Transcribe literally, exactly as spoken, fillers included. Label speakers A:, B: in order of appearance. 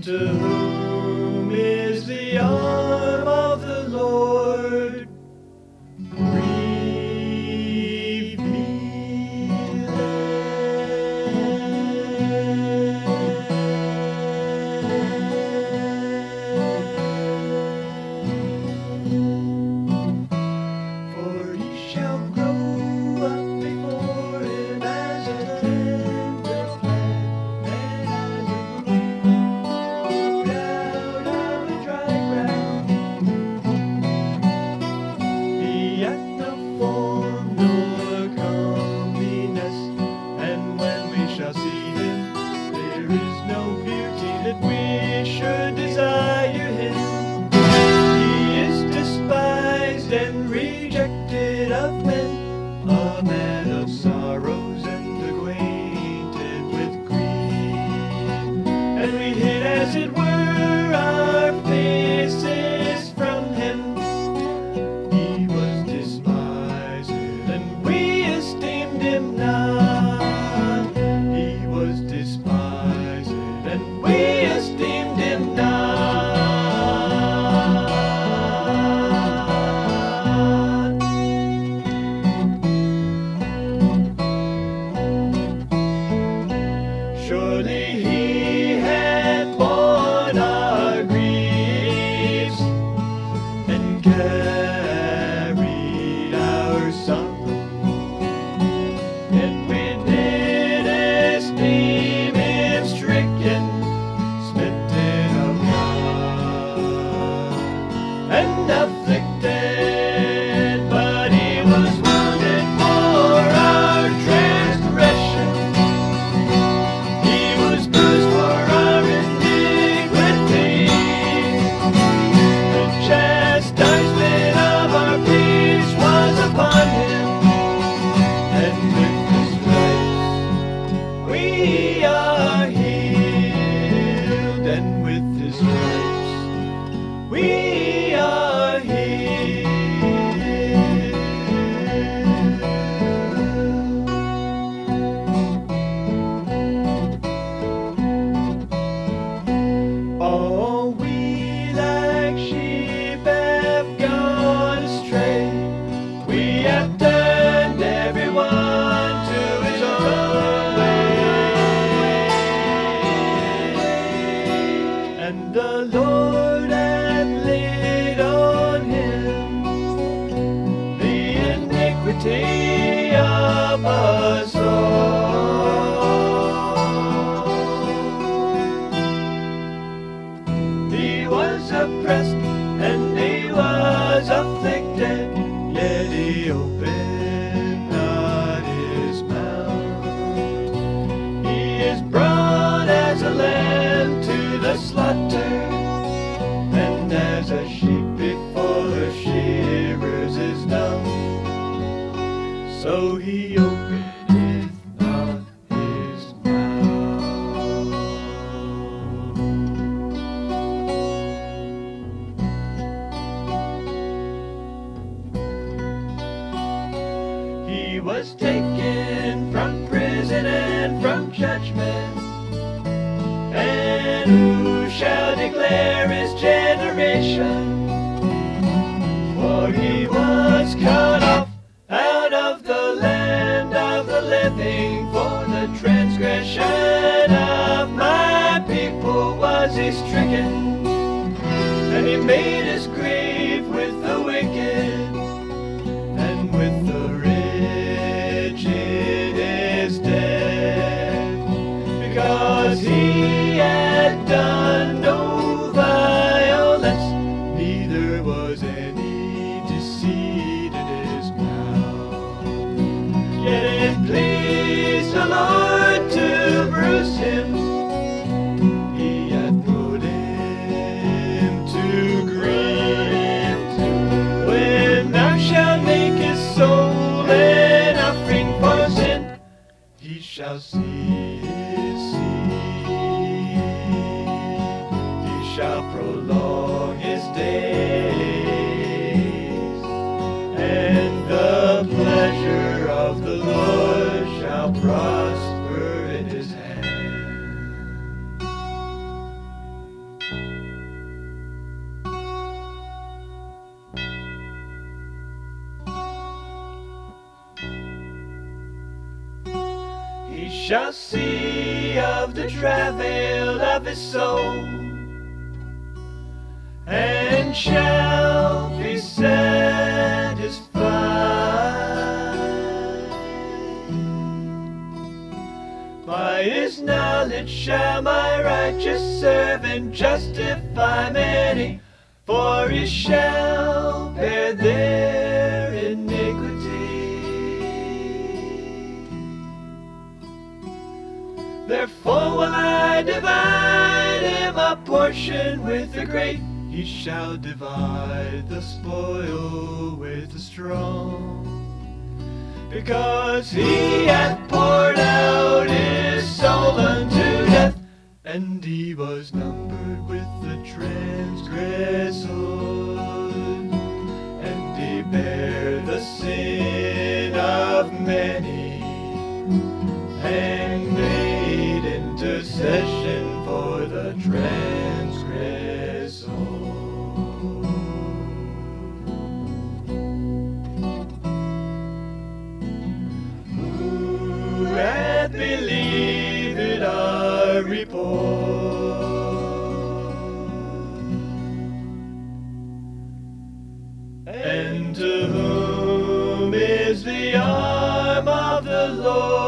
A: Unto whom is the arm of the Lord For he shall grow up before him as a tender plant, and as a root out of a dry ground. He hath no form nor comeliness, and when we shall see him, there is no beauty that we should desire him. He is despised and rejected of men, a man of sorrows and acquainted with grief. And we hid, as it were, our faces from him. He was despised, and we esteemed him not. He was despised, and we esteemed him not. Surely he had borne our griefs and carried our sorrow, yet we did esteem him stricken, smitten of God, and afflicted. But he was wounded for our transgression, he was bruised for our iniquity. The chastisement of our peace was upon him, and with his stripes we are healed. And with his stripes we are healed. All we like sheep have gone astray. We have turned everyone to his own way, and the Lord hath laid on him the iniquity of us all. He was oppressed and he was afflicted, yet he opened not his mouth. He is brought as a lamb to the slaughter, and as a sheep before her shearers is dumb, so he openeth not his mouth. He was taken from prison and from judgment, and who shall declare his generation? For he was cut off out of the land of the living. For the transgression of my people was he stricken, and he made his grave with the wicked, and with the wretched is dead, because he had done no violence, neither was any deceit in his mouth. Yet it pleased the Lord to bruise him, he hath put him to grief. When thou shalt make his soul an offering for sin, he shall see his seed, he shall prolong his days, and the pleasure of the Lord shall prosper in his hand. shall see of the travail of his soul, and shall be satisfied. By his knowledge shall my righteous servant justify many, for he shall bear their iniquity. Therefore will I divide him a portion with the great, he shall divide the spoil with the strong, because he hath poured out his soul unto death, and he was numbered with the transgressors, and he bare the sin of many, and made intercession for the transgressors. Who hath believed our report? And to whom is the arm of the Lord